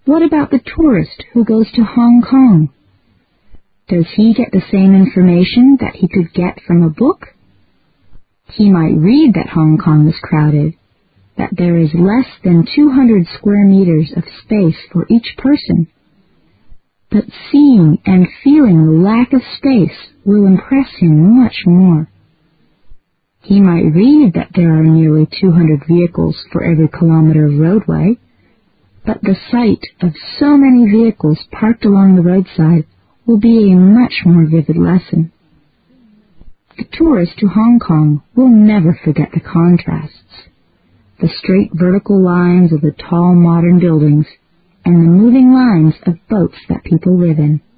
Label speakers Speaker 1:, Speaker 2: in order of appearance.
Speaker 1: What about the tourist who goes to Hong Kong? Does he get the same information that he could get from a book? He might read that Hong Kong is crowded, that there is less than 200 square meters of space for each person. But seeing and feeling the lack of space will impress him much more. He might read that there are nearly 200 vehicles for every kilometer of roadway, but the sight of so many vehicles parked along the roadside will be a much more vivid lesson. The tourist to Hong Kong will never forget the contrasts, the straight vertical lines of the tall modern buildings and the moving lines of boats that people live in.